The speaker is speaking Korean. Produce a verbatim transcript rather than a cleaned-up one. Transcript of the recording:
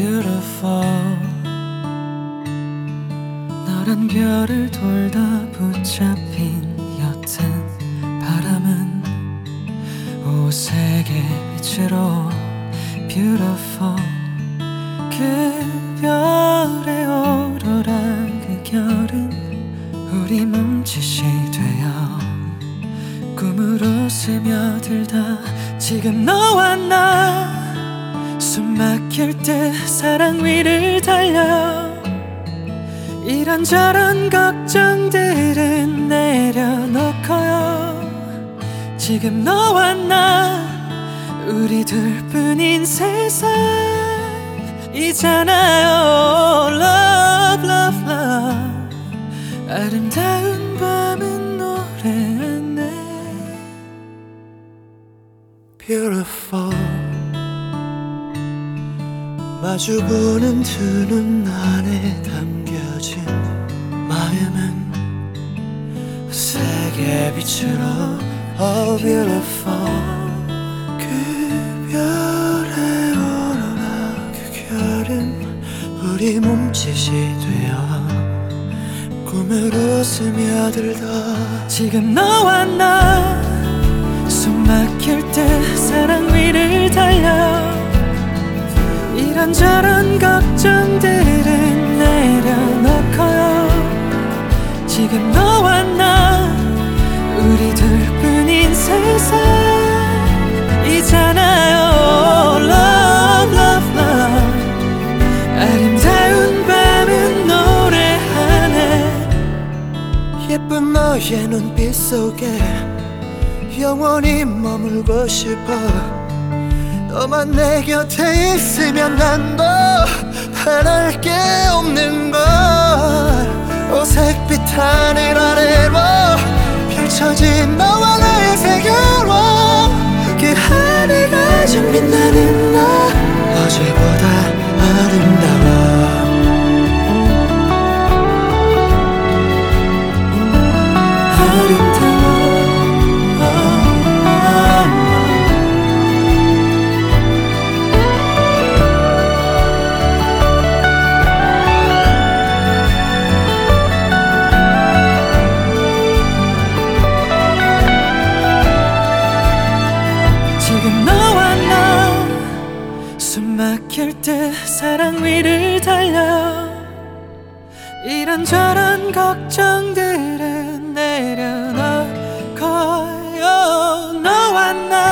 beautiful. 너란 별을 돌다 붙잡힌 옅은 바람은 오색의 빛으로 beautiful. 그 별의 오로라 그 결은 우리 몸짓이 되어 꿈으로 스며들다 지금 너와 나 숨 막힐 때 사랑 위를 달려 이런저런 걱정들은 내려놓고요 지금 너와 나 우리 둘뿐인 세상이잖아요. Love, love, love. 아름다운 밤은 노래하네. Beautiful. 마주보는 두 눈 안에 담겨진 마음은 색의 빛으로 Oh beautiful. 그 별의 오로라 그 결은 우리 몸짓이 되어 꿈으로 스며들다 지금 너와 나 숨 막힐 때 사랑 위를 달려 이런저런 걱정들은 내려놓고요 지금 너와 나 우리 둘뿐인 세상이잖아요. Love, love, love. 아름다운 밤은 노래하네. 예쁜 너의 눈빛 속에 영원히 머물고 싶어. 너만 내 곁에 있으면 난 더 바랄 게 없는 걸. 오색빛 하늘 아래로 펼쳐진 너와 나의 세계로 그 하늘가 좀 빛나는 나 어제보다 아름다워. 숨 막힐 때 사랑 위를 달려 이런저런 걱정들은 내려놓고요 너와 나